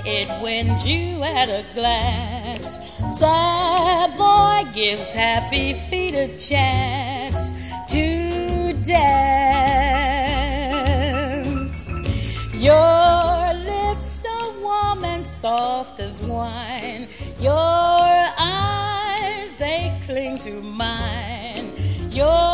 it wins you at a glance. Sad boy gives happy feet a chance to dance. Your lips so warm and soft as wine, your eyes, they cling to mine. Your